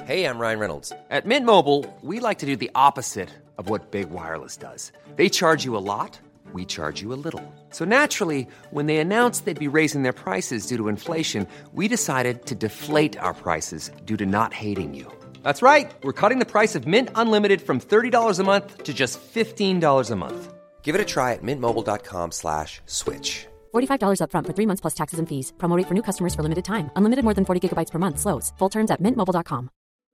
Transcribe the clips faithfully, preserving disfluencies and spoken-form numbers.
Hey, I'm Ryan Reynolds. At Mint Mobile, we like to do the opposite of what Big Wireless does. They charge you a lot, we charge you a little. So naturally, when they announced they'd be raising their prices due to inflation, we decided to deflate our prices due to not hating you. That's right. We're cutting the price of Mint Unlimited from thirty dollars a month to just fifteen dollars a month. Give it a try at mintmobile.com slash switch. forty-five dollars up front for three months plus taxes and fees. Promo rate for new customers for limited time. Unlimited more than forty gigabytes per month. Slows full terms at mint mobile dot com.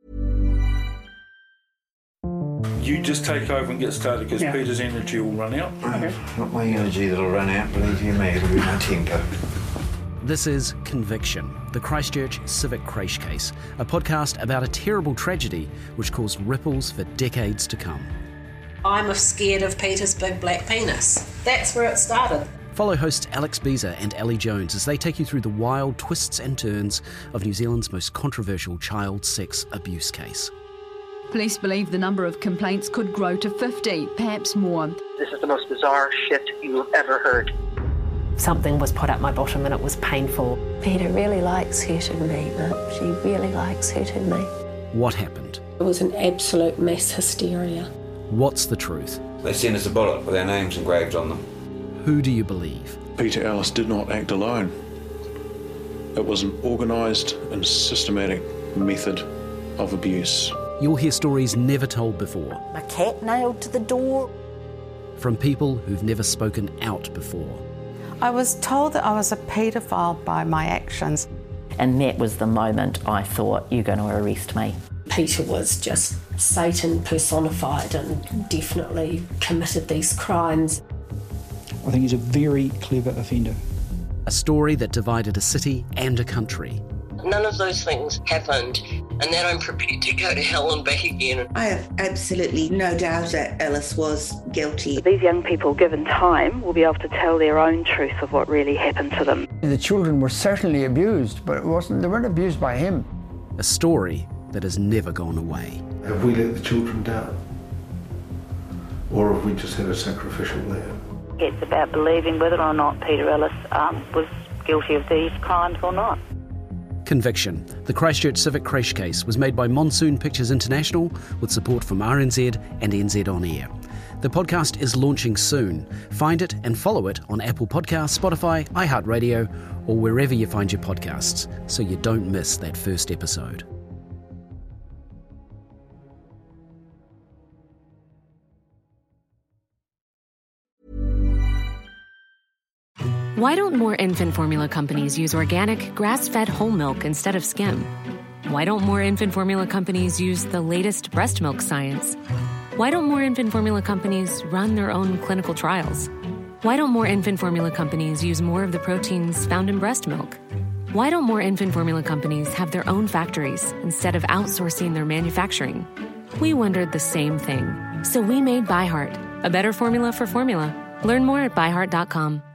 You just take over and get started because Yeah. Peter's energy will run out. Okay. Not my energy that'll run out, believe you me, it'll be my temper. This is Conviction, the Christchurch Civic Crash Case, a podcast about a terrible tragedy which caused ripples for decades to come. I'm scared of Peter's big black penis. That's where it started. Follow hosts Alex Beezer and Ellie Jones as they take you through the wild twists and turns of New Zealand's most controversial child sex abuse case. Police believe the number of complaints could grow to fifty, perhaps more. This is the most bizarre shit you've ever heard. Something was put up my bottom and it was painful. Peter really likes hurting me, but she really likes hurting me. What happened? It was an absolute mass hysteria. What's the truth? They sent us a bullet with our names engraved on them. Who do you believe? Peter Ellis did not act alone. It was an organised and systematic method of abuse. You'll hear stories never told before. My cat nailed to the door. From people who've never spoken out before. I was told that I was a paedophile by my actions. And that was the moment I thought, you're going to arrest me. Peter was just Satan personified and definitely committed these crimes. I think he's a very clever offender. A story that divided a city and a country. None of those things happened, and then I'm prepared to go to hell and back again. I have absolutely no doubt that Ellis was guilty. These young people, given time, will be able to tell their own truth of what really happened to them. The children were certainly abused, but it wasn't, they weren't abused by him. A story that has never gone away. Have we let the children down? Or have we just had a sacrificial lamb? It's about believing whether or not Peter Ellis um, was guilty of these crimes or not. Conviction, the Christchurch Civic Crash Case, was made by Monsoon Pictures International with support from R N Z and N Z On Air. The podcast is launching soon. Find it and follow it on Apple Podcasts, Spotify, iHeartRadio, or wherever you find your podcasts, so you don't miss that first episode. Why don't more infant formula companies use organic, grass-fed whole milk instead of skim? Why don't more infant formula companies use the latest breast milk science? Why don't more infant formula companies run their own clinical trials? Why don't more infant formula companies use more of the proteins found in breast milk? Why don't more infant formula companies have their own factories instead of outsourcing their manufacturing? We wondered the same thing. So we made ByHeart, a better formula for formula. Learn more at by heart dot com.